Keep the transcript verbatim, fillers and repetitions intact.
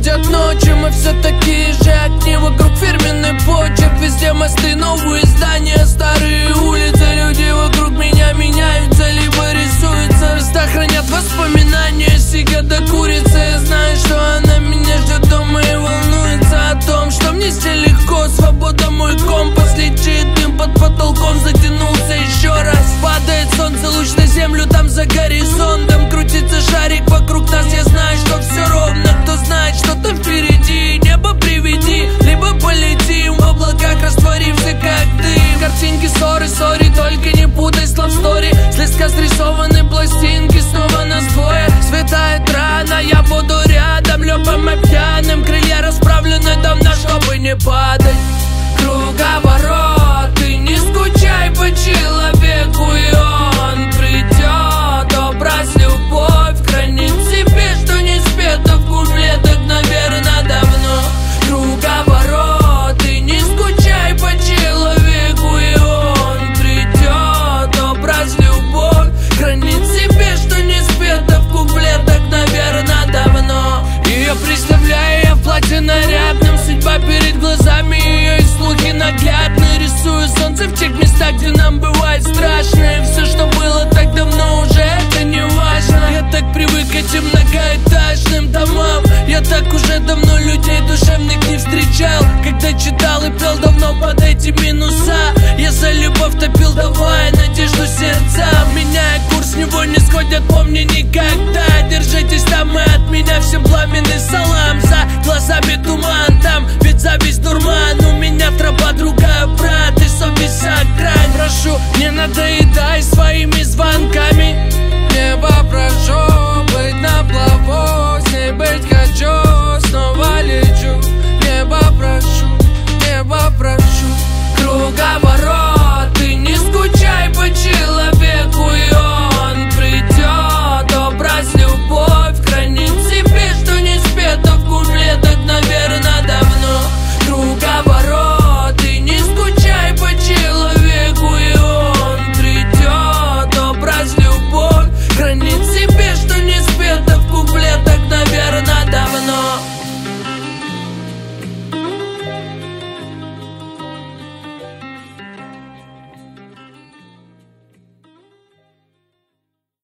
Приходят ночи, мы все такие же огни. Вокруг фирменный почерк, везде мосты, новые здания, старые улицы. Люди вокруг меня меняются, либо рисуются. Места хранят воспоминания, сига до курицы. Я знаю, что она меня ждет дома и волнуется о том, что мне здесь легко. Свобода мой компас, летит дым под потолком, затянулся еще раз. Падает солнце, луч на землю, там за горизонтом крутится шарик вокруг нас. Я знаю, что все ровно, кто знает что-то впереди. Небо приведи, либо полетим в облаках, растворимся как дым. Картинки, ссоры, сори, только не путай слов стори. Слегка срисованы пластинки, снова нас двое. Светает рано, я буду рядом, лёпом и пьяным. Крылья расправлены давно, чтобы не падать. Круговорот, ты не скучай по человеку, и он придет. Образ любовь хранит в себе, что не спето в куплетах, наверное, давно. Круговорот, ты не скучай по человеку, и он придет. Образ любовь хранит в себе, что не спето в куплетах, наверное, давно. Ее представляю я в платье нарядном, судьба перед глазами, ее и слухи наглядно. Рисую солнце в тех местах, где нам бывает страшно. И все, что было так давно, уже это не важно. Я так привык к этим многоэтажным домам. Я так уже давно людей душевных не встречал. Когда читал и пел давно под эти минуса, я за любовь топил, давая надежду сердцам. Меняя курс, с него не сходят, помни никогда. Держитесь там и от меня всем пламенный салам. За глазами туман там, ведь зависть дурман. У меня тропа другая, брат, и совесть за грань. Прошу, не надоедать